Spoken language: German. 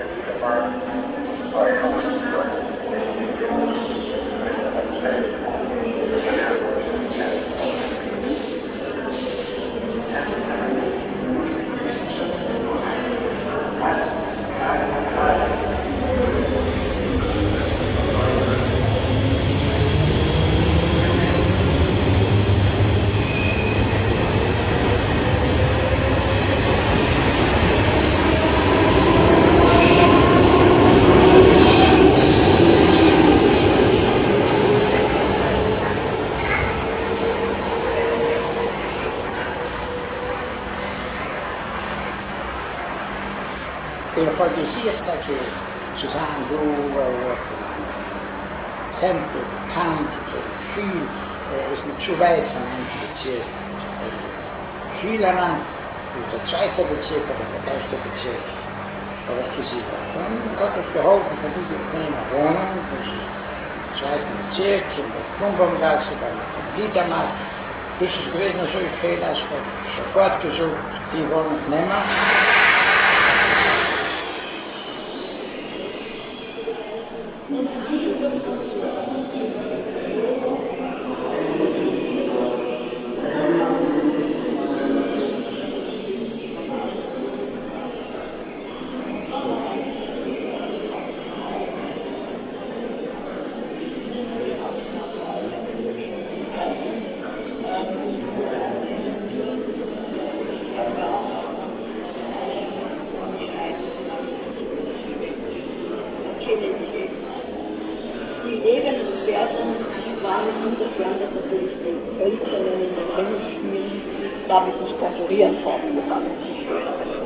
Poi desiderta che ci saranno Tempel, Cantikel, viel ist nicht zu weit von einem Bezirk. Vielermann ist der zweite Bezirk oder der erste Bezirk. Aber es ist Gott hat geholfen, dass ich in einer Wohnung, das ist der zweite Bezirk, in der Klumbaumgasse, beim Liedermarkt. Das ist gewesen so viel, als wir sofort gesucht, die Wohnung nehmen. Die Lebensgefährten waren insofern, dass natürlich die Älteren in den Rängen damit nicht konkurrieren fortgegangen.